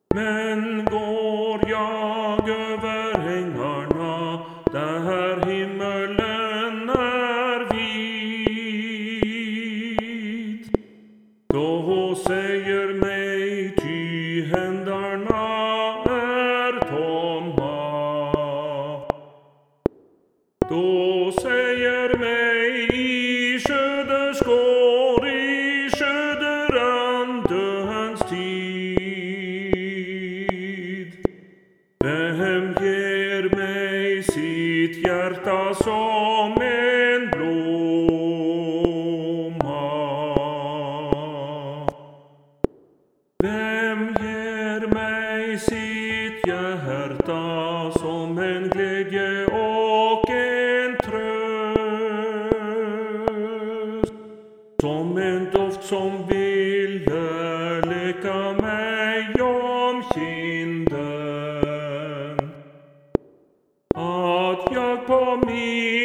Men går jag över ängarna där himmelen är vid, då säger mig ty händerna är tomma. Då säger mig i skördeskår, i skörderanstöns tid, vem ger mig sitt hjärta som en blomma? Vem ger mig sitt hjärta som en glädje och en tröst, som en doft som ville leka mig om kinden, att jag på min